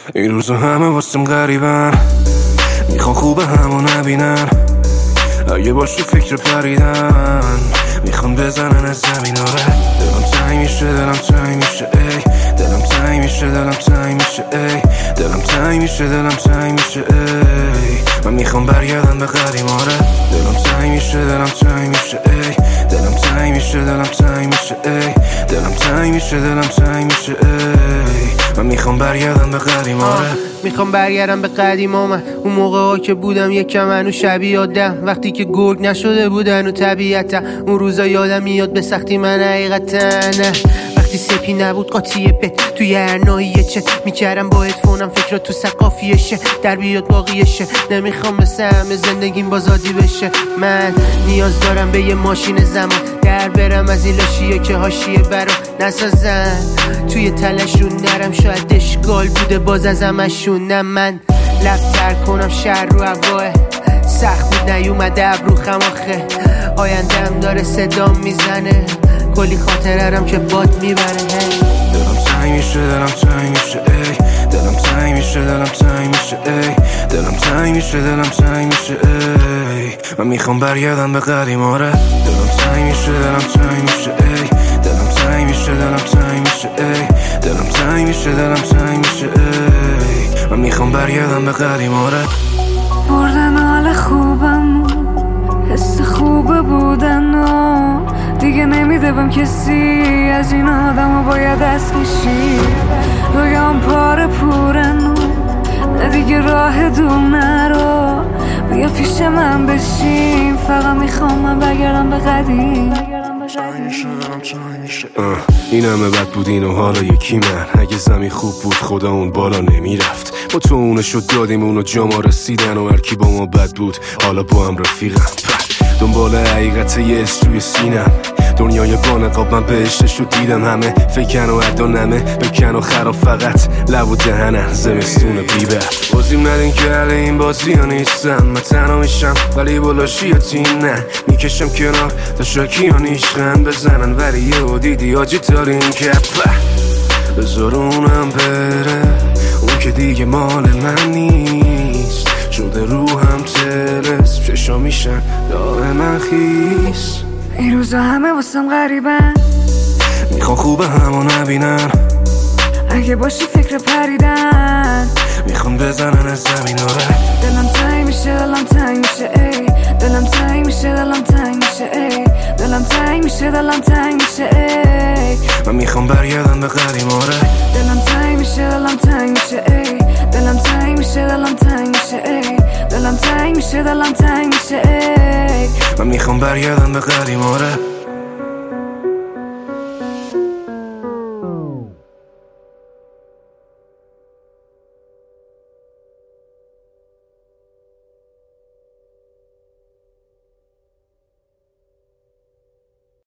این روزا همه واسم غریبن، میخوان خوبه همو نبینن، اگه باشی فکر پریدن، میخوان بزنن از زمین. آره دلم تنگ میشه، دلم تنگ میشه، ای دلم تنگ میشه، دلم تنگ میشه، ای دلم تنگ میشه، دلم تنگ میشه، ای من میخوام برگردم به قدیم. آره دلم تنگ میشه، دلم تنگ میشه، ای دلم تنگ میشه، دلم تنگ میشه، ای دلم تنگ میشه، دلم تنگ میشه، ای من میخوام برگردم به قدیم. آره میخوام برگردم به قدیم من، اون موقع ها که بودم یکم منو شبیه آدم، وقتی که گرگ نشده بودن و طبیعتا، اون روزا یادم میاد به سختی من حقیقتا، وقتی سپی نبود قاطی بت توی هر ناحیه چه میکردم با هدفونم فکر تو سقافیشه در بیاد باقیشه، نمیخوام مثل همه زندگیم بازادی بشه، من نیاز دارم به یه ماشین زمان در برم از این لاشیه که حاشیه برام نسازن، توی تلشون نرم شاید اشکال بوده باز از همشون، نه من لبتر کنم شهر رو هواه سخت بود نیومده ابرو خماخه، آیندهم داره صدام میزنه کلی خاطرم که باد میبره. دلم تنگ میشه، دلم تنگ میشه، ای دلم تنگ میشه، دلم تنگ میشه، ای دلم تنگ میشه، دلم تنگ میشه، ای من میخوام برگردم به قدیم. آره دلم تنگ میشه، دلم تنگ میشه، ای دلم تنگ میشه، دلم تنگ میشه، ای دلم تنگ میشه، دلم تنگ میشه، ای من میخوام برگردم به قدیم. آره بردن حال خوبم، حس خوب بودن و دیگه نمیدبم کسی از این آدم و باید دست کشی، رویام پاره پورن و نه دیگه راه دوم نرو، بیا پیش من بشین، فقط میخوام من برگردم به قدیم. این همه بد بود این و حالا یکی من، اگه زمین خوب بود خدا اون بالا نمیرفت، ما تو اونشو دادیم اونو جا ما رسیدن و هرکی با ما بد بود حالا با هم رفیقم، دنبال حقیقت یه اس توی سینم، دنیای با نقاب من بهشتشو دیدم، همه فکن و ادا نمه بکن و خراب فقط لب و دهنم زمستون بیبر، بازیم ندین که اهل این بازی ها نیستم، من تنها میشم ولی بلاشی ها تیم نه میکشم کنار تا شاکی ها نیشخن بزنن، ولی یه دیدی آجی دارین که بذار اونم بره، اون که دیگه مال من نیست، شده روحم ترس چشا میشن دائما خیس، این روزا همه واسم غریبن، میخوان خوبه همو نبینن، اگه باشی فکر پریدن، میخوان بزنن از زمین. آره دلم تنگ میشه، دلم تنگ میشه، ای دلم تنگ میشه، دلم تنگ میشه، ای دلم تنگ میشه، دلم تنگ میشه، ای من میخوام برگردم به قدیم. آره دلم تنگ میشه، دلم تنگ میشه، ای دلم تنگ میشه، دلم تنگ میشه، ای دلم تنگ میشه، دلم تنگ میشه، ای من میخوام برگردم به قدیم. آره